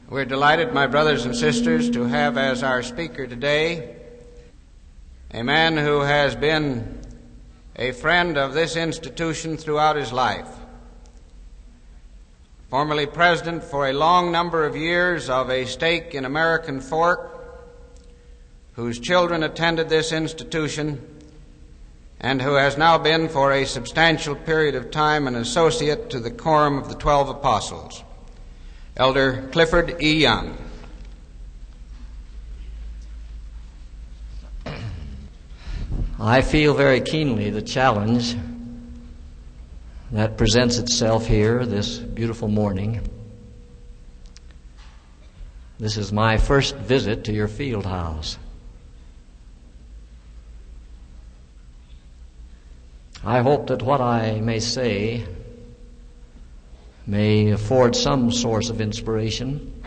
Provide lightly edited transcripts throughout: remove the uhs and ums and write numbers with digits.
We're delighted, my brothers and sisters, to have as our speaker today a man who has been a friend of this institution throughout his life. Formerly president for a long number of years of a stake in American Fork, whose children attended this institution, and who has now been for a substantial period of time an associate to the Quorum of the 12 Apostles. Elder Clifford E. Young. I feel very keenly the challenge that presents itself here this beautiful morning. This is my first visit to your field house. I hope that what I may say may afford some source of inspiration.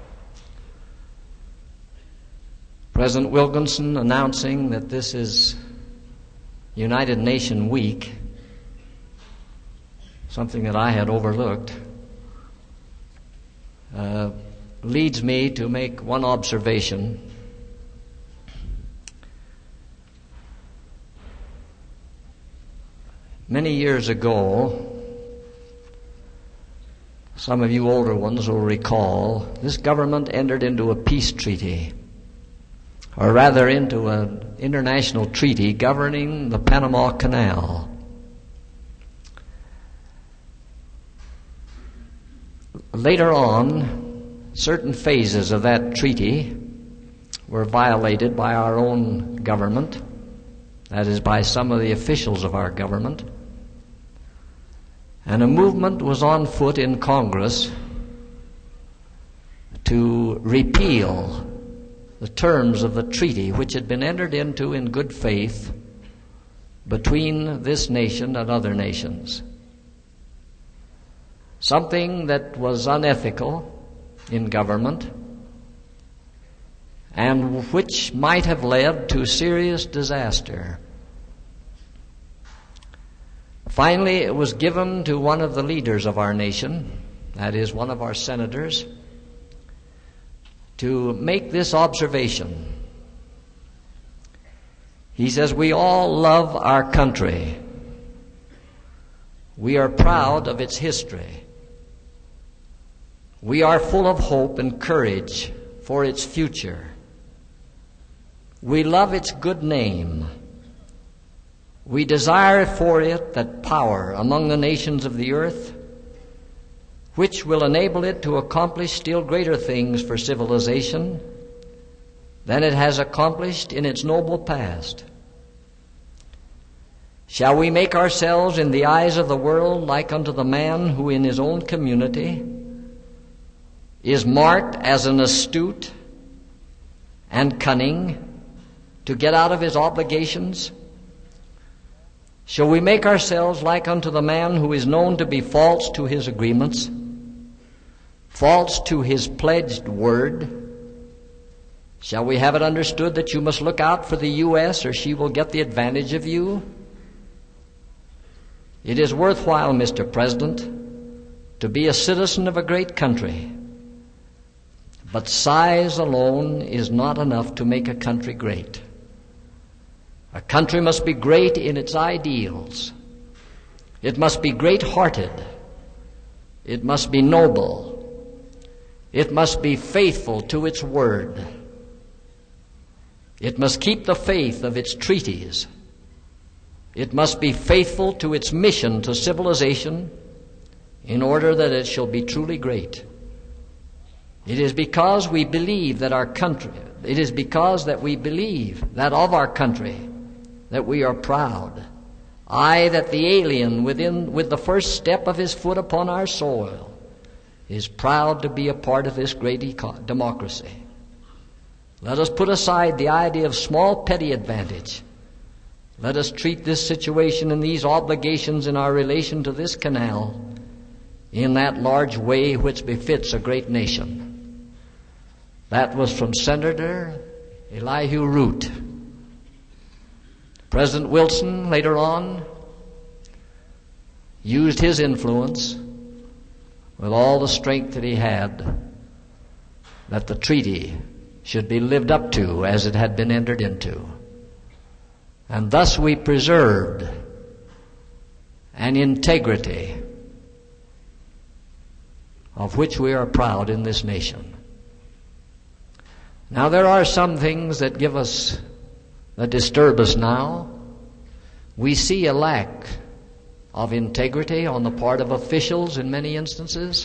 President Wilkinson announcing that this is United Nation Week, something that I had overlooked, leads me to make one observation. Many years ago, some of you older ones will recall, this government entered into a peace treaty, or rather into an international treaty governing the Panama Canal. Later on, certain phases of that treaty were violated by our own government, that is, by some of the officials of our government. And a movement was on foot in Congress to repeal the terms of the treaty which had been entered into in good faith between this nation and other nations. Something that was unethical in government and which might have led to serious disaster. Finally, it was given to one of the leaders of our nation, that is, one of our senators, to make this observation. He says, "We all love our country. We are proud of its history. We are full of hope and courage for its future. We love its good name. We desire for it that power among the nations of the earth, which will enable it to accomplish still greater things for civilization than it has accomplished in its noble past. Shall we make ourselves in the eyes of the world like unto the man who in his own community is marked as an astute and cunning to get out of his obligations? Shall we make ourselves like unto the man who is known to be false to his agreements, false to his pledged word? Shall we have it understood that you must look out for the U.S. or she will get the advantage of you? It is worthwhile, Mr. President, to be a citizen of a great country, but size alone is not enough to make a country great. A country must be great in its ideals. It must be great-hearted. It must be noble. It must be faithful to its word. It must keep the faith of its treaties. It must be faithful to its mission to civilization in order that it shall be truly great. It is because we believe that our country, it is because that we believe that of our country that we are proud. Aye, that the alien with the first step of his foot upon our soil is proud to be a part of this great democracy. Let us put aside the idea of small petty advantage. Let us treat this situation and these obligations in our relation to this canal in that large way which befits a great nation." That was from Senator Elihu Root. President Wilson, later on, used his influence with all the strength that he had that the treaty should be lived up to as it had been entered into. And thus we preserved an integrity of which we are proud in this nation. Now there are some things that disturb us now. We see a lack of integrity on the part of officials in many instances.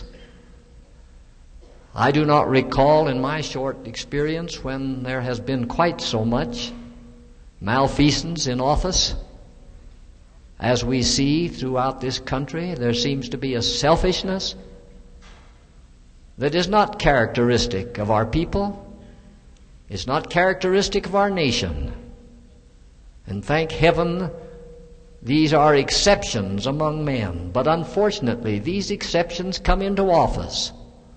I do not recall in my short experience when there has been quite so much malfeasance in office as we see throughout this country. There seems to be a selfishness that is not characteristic of our people. It's not characteristic of our nation. And thank heaven, these are exceptions among men. But unfortunately, these exceptions come into office,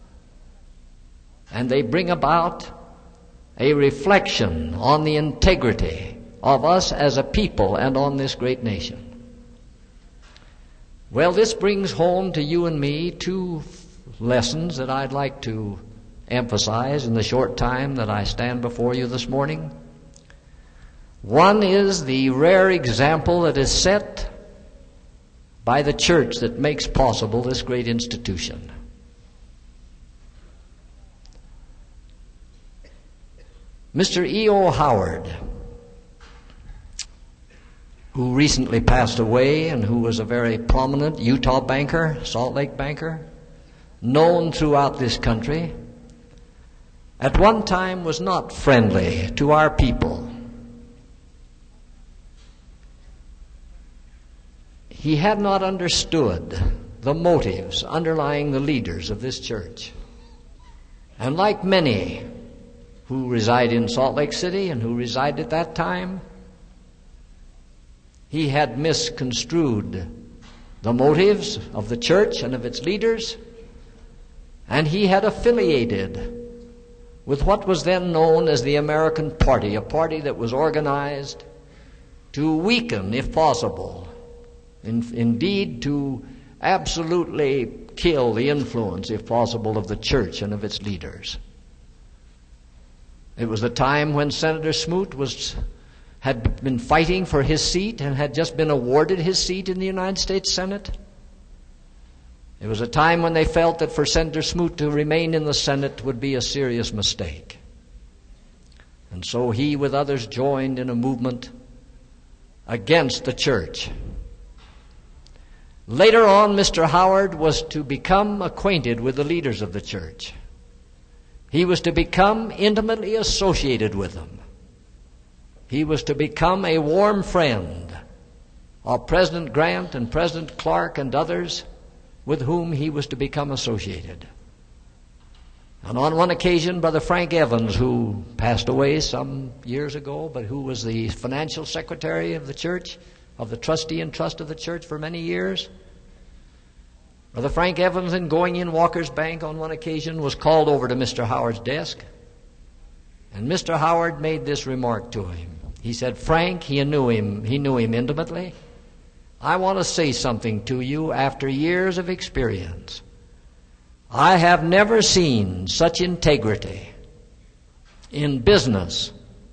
and they bring about a reflection on the integrity of us as a people and on this great nation. Well, this brings home to you and me two lessons that I'd like to emphasize in the short time that I stand before you this morning. One is the rare example that is set by the church that makes possible this great institution. Mr. E.O. Howard, who recently passed away and who was a very prominent Utah banker, Salt Lake banker, known throughout this country, at one time was not friendly to our people. He had not understood the motives underlying the leaders of this church. And like many who reside in Salt Lake City and who resided at that time, he had misconstrued the motives of the church and of its leaders, and he had affiliated with what was then known as the American Party, a party that was organized to weaken, if possible, indeed to absolutely kill the influence, if possible, of the church and of its leaders. It was the time when Senator Smoot had been fighting for his seat and had just been awarded his seat in the United States Senate. It was a time when they felt that for Senator Smoot to remain in the Senate would be a serious mistake. And so he, with others, joined in a movement against the church. Later on, Mr. Howard was to become acquainted with the leaders of the church. He was to become intimately associated with them. He was to become a warm friend of President Grant and President Clark and others with whom he was to become associated. And on one occasion, Brother Frank Evans, who passed away some years ago, but who was the financial secretary of the church, of the trustee and trust of the church for many years, Brother Frank Evans, in going in Walker's Bank on one occasion, was called over to Mr. Howard's desk. And Mr. Howard made this remark to him. He said, "Frank," he knew him intimately, "I want to say something to you after years of experience. I have never seen such integrity in business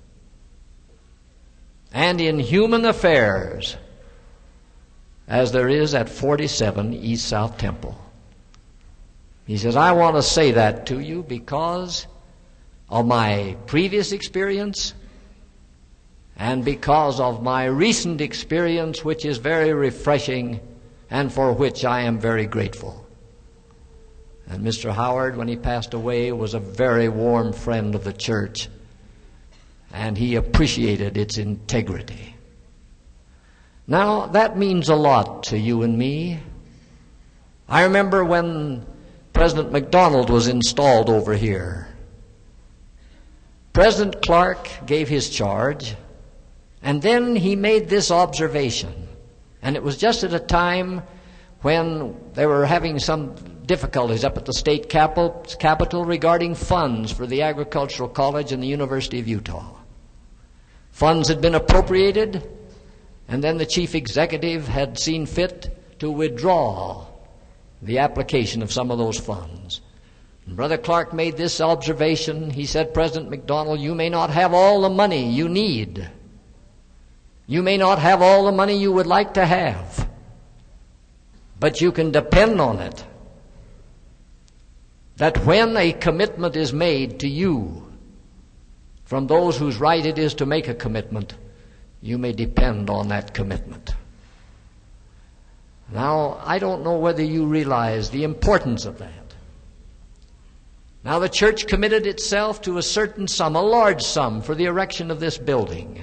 and in human affairs as there is at 47 East South Temple." He says, "I want to say that to you because of my previous experience and because of my recent experience, which is very refreshing and for which I am very grateful." And Mr. Howard, when he passed away, was a very warm friend of the church, and he appreciated its integrity. Now, that means a lot to you and me. I remember when President McDonald was installed over here. President Clark gave his charge, and then he made this observation. And it was just at a time when they were having some difficulties up at the state capitol regarding funds for the Agricultural College and the University of Utah. Funds had been appropriated, and then the chief executive had seen fit to withdraw the application of some of those funds Brother Clark made this observation. He said, President MacDonald, you may not have all the money you need. You may not have all the money you would like to have. But you can depend on it that when a commitment is made to you from those whose right it is to make a commitment, you may depend on that commitment. Now, I don't know whether you realize the importance of that. Now, the church committed itself to a certain sum, a large sum, for the erection of this building.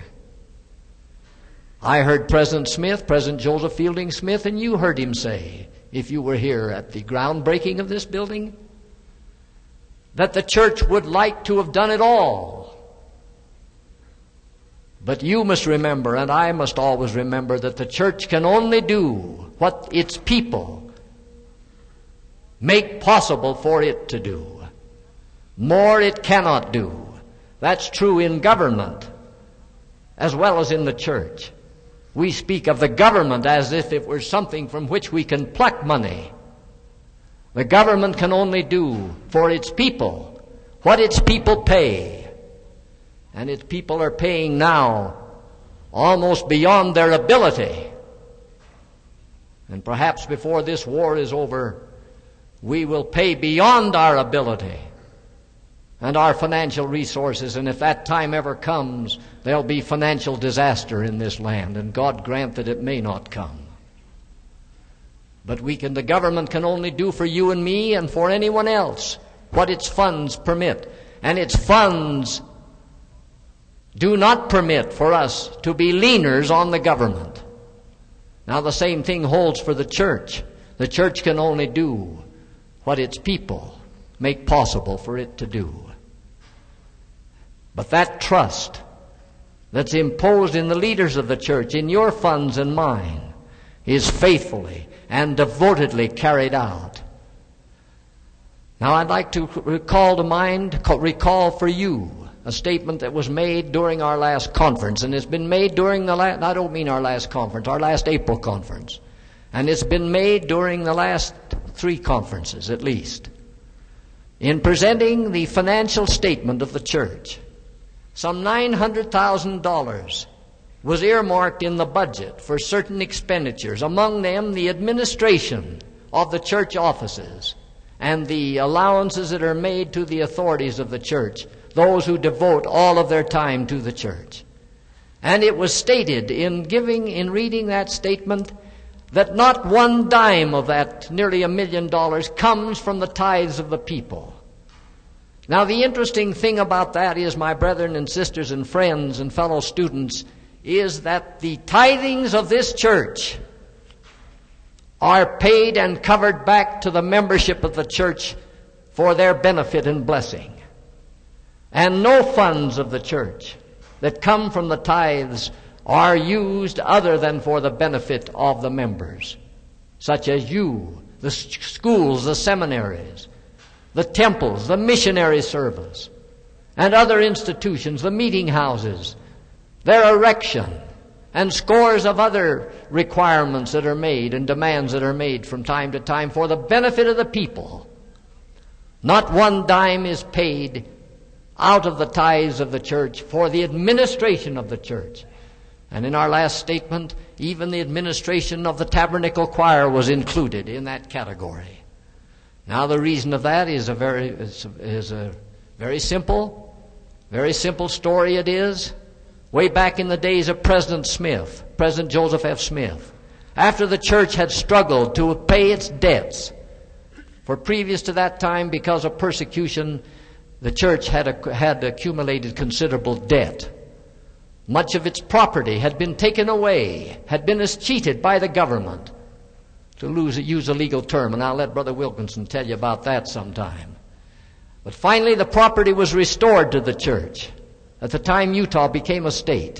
I heard President Smith, President Joseph Fielding Smith, and you heard him say, if you were here at the groundbreaking of this building, that the church would like to have done it all. But you must remember, and I must always remember, that the church can only do what its people make possible for it to do. More it cannot do. That's true in government as well as in the church. We speak of the government as if it were something from which we can pluck money. The government can only do for its people what its people pay. And its people are paying now almost beyond their ability. And perhaps before this war is over, we will pay beyond our ability and our financial resources. And if that time ever comes, there'll be financial disaster in this land. And God grant that it may not come. But the government can only do for you and me and for anyone else what its funds permit. And its funds do not permit for us to be leaners on the government. Now the same thing holds for the church. The church can only do what its people make possible for it to do. But that trust that's imposed in the leaders of the church, in your funds and mine, is faithfully and devotedly carried out. Now I'd like to recall for you a statement that was made during our last conference, and it's been made during I don't mean our last conference, our last April conference. And it's been made during the last 3 conferences at least. In presenting the financial statement of the church, some $900,000 was earmarked in the budget for certain expenditures, among them the administration of the church offices and the allowances that are made to the authorities of the church, those who devote all of their time to the church. And it was stated in reading that statement that not one dime of that nearly $1 million comes from the tithes of the people. Now the interesting thing about that is, my brethren and sisters and friends and fellow students, is that the tithings of this church are paid and covered back to the membership of the church for their benefit and blessing. And no funds of the church that come from the tithes are used other than for the benefit of the members, such as you, the schools, the seminaries, the temples, the missionary service, and other institutions, the meeting houses, their erection, and scores of other requirements that are made and demands that are made from time to time for the benefit of the people. Not one dime is paid out of the tithes of the church for the administration of the church. And in our last statement, even the administration of the tabernacle choir was included in that category. Now the reason of that is a very simple story it is. Way back in the days of President Smith, President Joseph F. Smith, after the church had struggled to pay its debts, for previous to that time, because of persecution, the church had accumulated considerable debt. Much of its property had been taken away, had been cheated by the government, to use a legal term, and I'll let Brother Wilkinson tell you about that sometime. But finally the property was restored to the church. At the time, Utah became a state.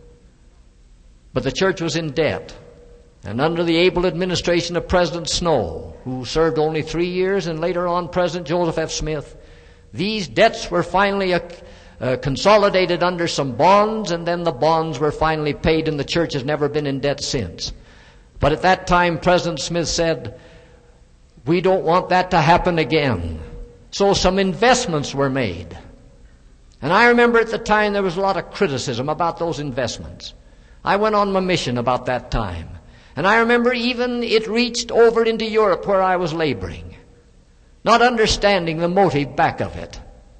But the church was in debt. And under the able administration of President Snow, who served only 3 years, and later on President Joseph F. Smith, these debts were finally consolidated under some bonds, and then the bonds were finally paid, and the church has never been in debt since. But at that time, President Smith said, "We don't want that to happen again. So some investments were made. And I remember at the time there was a lot of criticism about those investments. I went on my mission about that time. And I remember even it reached over into Europe where I was laboring, not understanding the motive back of it.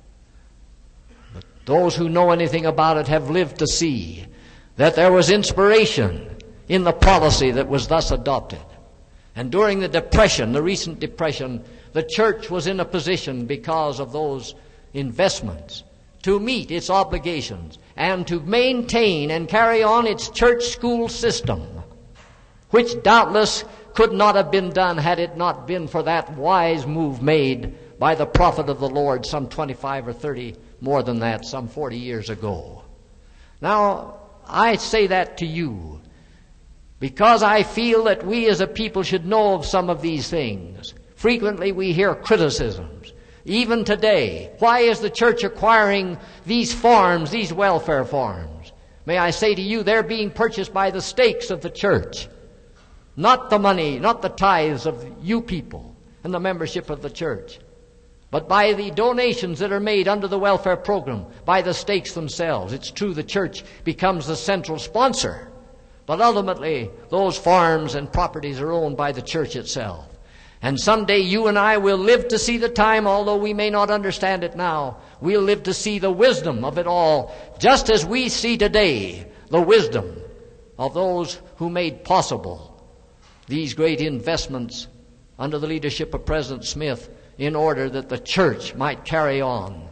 But those who know anything about it have lived to see that there was inspiration in the policy that was thus adopted. And during the Depression, the recent Depression, the church was in a position because of those investments to meet its obligations and to maintain and carry on its church school system, which doubtless could not have been done had it not been for that wise move made by the prophet of the Lord some 25 or 30, more than that, some 40 years ago. Now, I say that to you because I feel that we as a people should know of some of these things. Frequently we hear criticisms. Even today, why is the church acquiring these farms, these welfare farms? May I say to you, they're being purchased by the stakes of the church. Not the money, not the tithes of you people and the membership of the church, but by the donations that are made under the welfare program, by the stakes themselves. It's true the church becomes the central sponsor, but ultimately those farms and properties are owned by the church itself. And someday you and I will live to see the time, although we may not understand it now. We'll live to see the wisdom of it all, just as we see today the wisdom of those who made possible these great investments under the leadership of President Smith in order that the church might carry on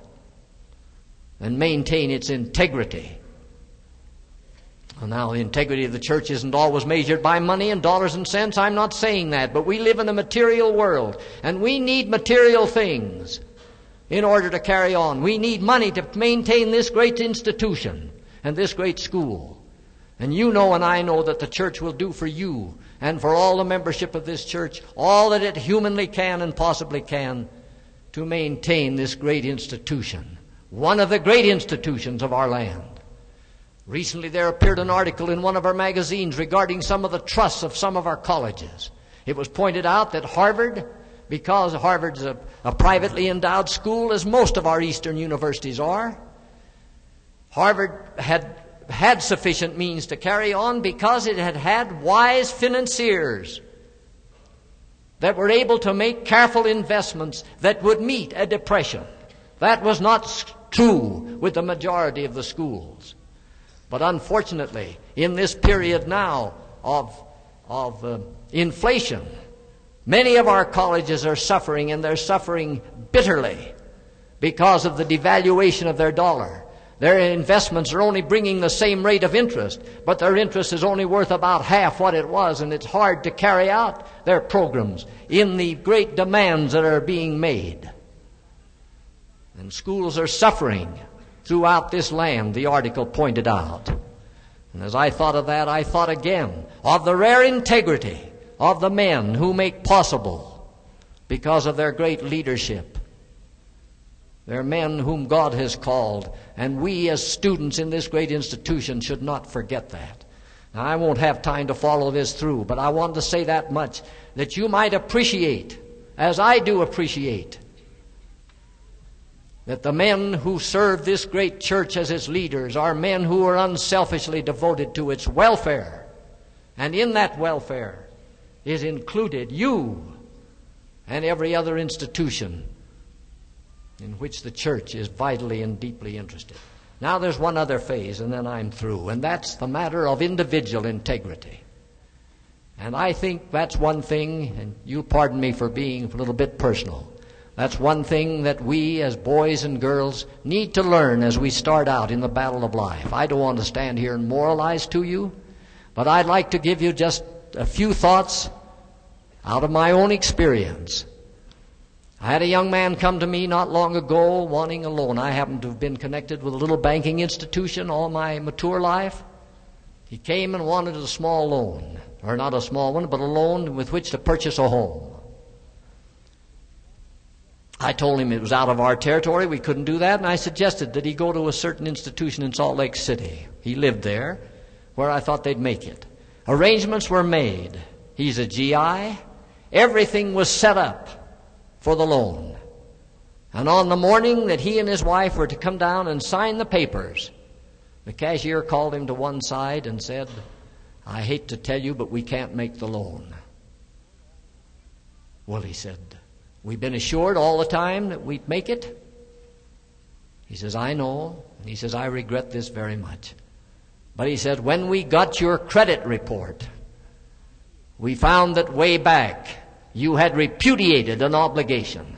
and maintain its integrity. Well, now, the integrity of the church isn't always measured by money and dollars and cents. I'm not saying that, but we live in a material world, and we need material things in order to carry on. We need money to maintain this great institution and this great school. And you know and I know that the church will do for you and for all the membership of this church all that it humanly can and possibly can to maintain this great institution, one of the great institutions of our land. Recently there appeared an article in one of our magazines regarding some of the trusts of some of our colleges. It was pointed out that Harvard, because Harvard's a privately endowed school, as most of our eastern universities are, Harvard had sufficient means to carry on because it had wise financiers that were able to make careful investments that would meet a depression. That was not true with the majority of the schools. But unfortunately, in this period now of inflation, many of our colleges are suffering, and they're suffering bitterly because of the devaluation of their dollar. Their investments are only bringing the same rate of interest, but their interest is only worth about half what it was, and it's hard to carry out their programs in the great demands that are being made. And schools are suffering throughout this land, the article pointed out. And as I thought of that, I thought again of the rare integrity of the men who make possible, because of their great leadership. They're men whom God has called, and we as students in this great institution should not forget that. Now, I won't have time to follow this through, but I wanted to say that much, that you might appreciate, as I do appreciate, that the men who serve this great church as its leaders are men who are unselfishly devoted to its welfare. And in that welfare is included you and every other institution in which the church is vitally and deeply interested. Now there's one other phase, and then I'm through, and that's the matter of individual integrity. And I think that's one thing, and you'll pardon me for being a little bit personal, that's one thing that we as boys and girls need to learn as we start out in the battle of life. I don't want to stand here and moralize to you, but I'd like to give you just a few thoughts out of my own experience. I had a young man come to me not long ago wanting a loan. I happen to have been connected with a little banking institution all my mature life. He came and wanted a small loan, or not a small one, but a loan with which to purchase a home. I told him it was out of our territory, we couldn't do that, and I suggested that he go to a certain institution in Salt Lake City. He lived there, where I thought they'd make it. Arrangements were made. He's a GI. Everything was set up for the loan. And on the morning that he and his wife were to come down and sign the papers, the cashier called him to one side and said, "I hate to tell you, but we can't make the loan." Well, he said, "We've been assured all the time that we'd make it." He says, "I know." And he says, "I regret this very much." But he said, "When we got your credit report, we found that way back you had repudiated an obligation."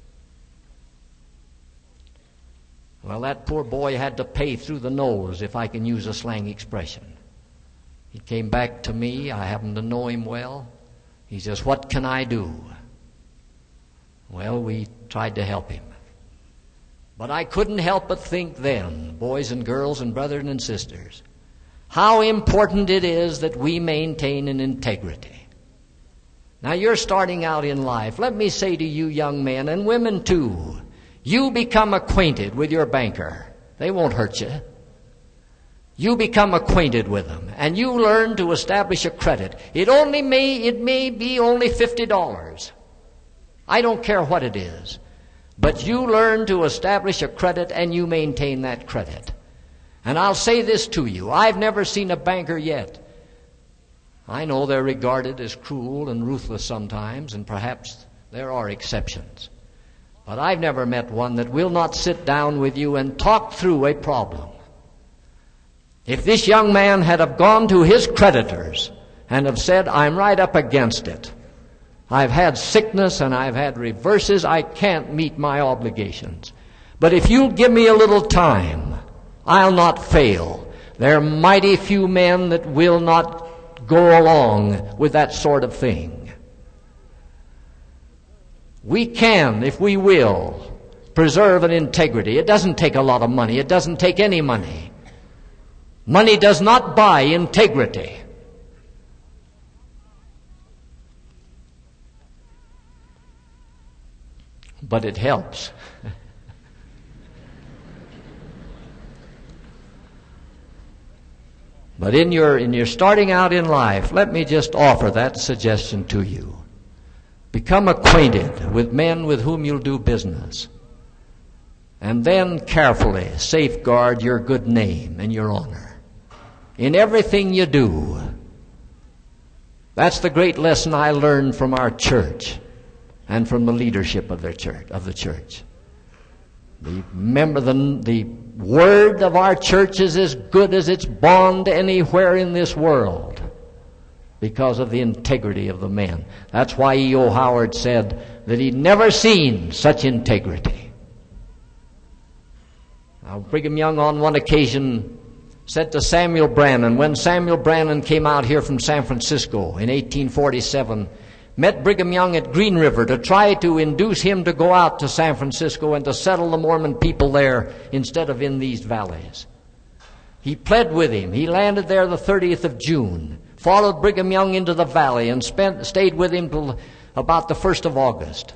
Well, that poor boy had to pay through the nose, if I can use a slang expression. He came back to me. I happen to know him well. He says, "What can I do?" Well, we tried to help him. But I couldn't help but think then, boys and girls and brethren and sisters, how important it is that we maintain an integrity. Now, you're starting out in life. Let me say to you young men and women too, you become acquainted with your banker. They won't hurt you. You become acquainted with them, and you learn to establish a credit. It may be only $50. I don't care what it is. But you learn to establish a credit, and you maintain that credit. And I'll say this to you. I've never seen a banker yet. I know they're regarded as cruel and ruthless sometimes, and perhaps there are exceptions. But I've never met one that will not sit down with you and talk through a problem. If this young man had have gone to his creditors and have said, "I'm right up against it. I've had sickness and I've had reverses. I can't meet my obligations. But if you'll give me a little time, I'll not fail." There are mighty few men that will not go along with that sort of thing. We can, if we will, preserve an integrity. It doesn't take a lot of money. It doesn't take any money. Money does not buy integrity. But it helps. But in your starting out in life, let me just offer that suggestion to you. Become acquainted with men with whom you'll do business. And then carefully safeguard your good name and your honor in everything you do. That's the great lesson I learned from our church and from the leadership of the church. Remember, the word of our church is as good as its bond anywhere in this world because of the integrity of the men. That's why E.O. Howard said that he'd never seen such integrity. Now, Brigham Young on one occasion said to Samuel Brannan, when Samuel Brannan came out here from San Francisco in 1847, met Brigham Young at Green River to try to induce him to go out to San Francisco and to settle the Mormon people there instead of in these valleys. He pled with him. He landed there the 30th of June, followed Brigham Young into the valley, and stayed with him till about the 1st of August.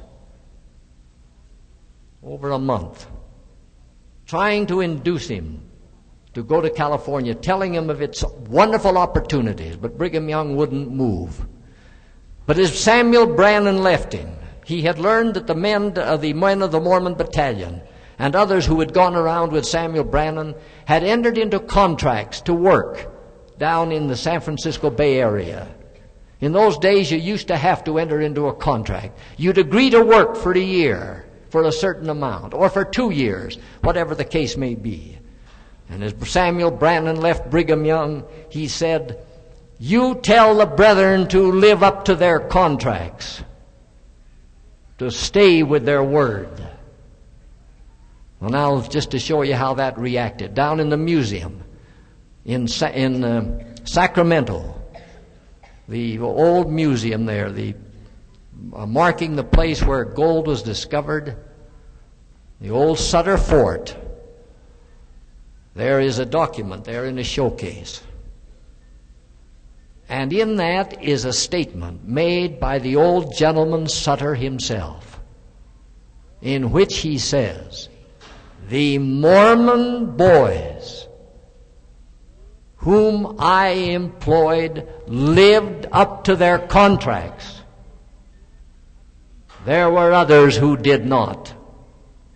Over a month, trying to induce him to go to California, telling him of its wonderful opportunities, but Brigham Young wouldn't move. But as Samuel Brannan left him, he had learned that the men of the Mormon Battalion and others who had gone around with Samuel Brannan had entered into contracts to work down in the San Francisco Bay Area. In those days, you used to have to enter into a contract. You'd agree to work for a year for a certain amount, or for 2 years, whatever the case may be. And as Samuel Brannan left Brigham Young, he said, "You tell the brethren to live up to their contracts, to stay with their word." Well, now, just to show you how that reacted, down in the museum in Sacramento, the old museum there, marking the place where gold was discovered, the old Sutter Fort, there is a document there in a showcase. And in that is a statement made by the old gentleman Sutter himself, in which he says, "The Mormon boys whom I employed lived up to their contracts. There were others who did not.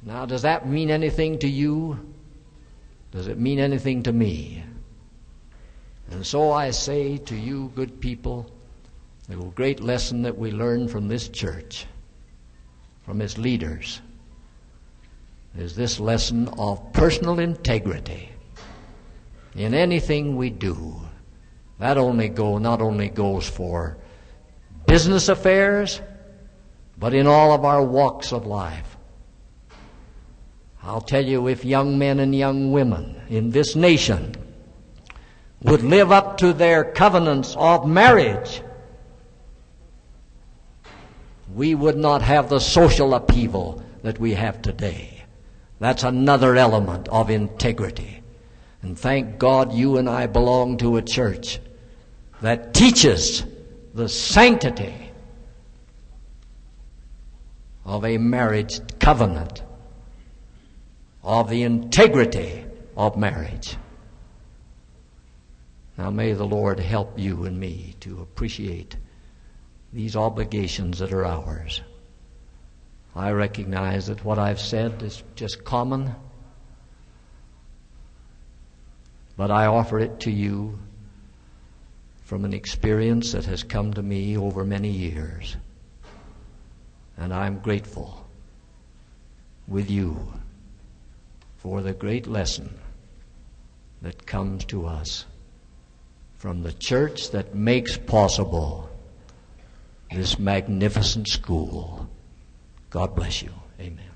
Now, does that mean anything to you? Does it mean anything to me? And so I say to you, good people, the great lesson that we learn from this church, from its leaders, is this lesson of personal integrity in anything we do. That not only goes for business affairs, but in all of our walks of life. I'll tell you, if young men and young women in this nation would live up to their covenants of marriage, we would not have the social upheaval that we have today. That's another element of integrity. And thank God you and I belong to a church that teaches the sanctity of a marriage covenant, of the integrity of marriage. Now may the Lord help you and me to appreciate these obligations that are ours. I recognize that what I've said is just common, but I offer it to you from an experience that has come to me over many years. And I'm grateful with you for the great lesson that comes to us from the church that makes possible this magnificent school. God bless you. Amen.